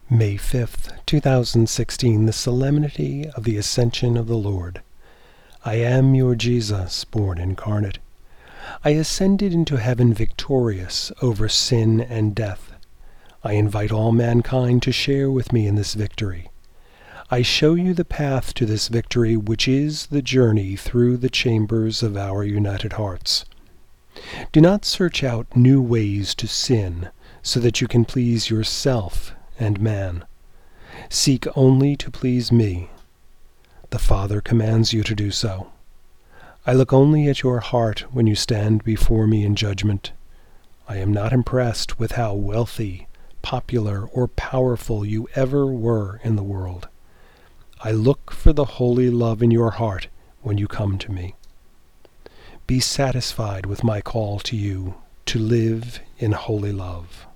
May 5th, 2016, the Solemnity of the Ascension of the Lord. I am your Jesus, born incarnate. I ascended into heaven victorious over sin and death. I invite all mankind to share with me in this victory. I show you the path to this victory, which is the journey through the chambers of our united hearts. Do not search out new ways to sin so that you can please yourself and man. Seek only to please me. The Father commands you to do so. I look only at your heart when you stand before me in judgment. I am not impressed with how wealthy, popular, or powerful you ever were in the world. I look for the holy love in your heart when you come to me. Be satisfied with my call to you to live in holy love.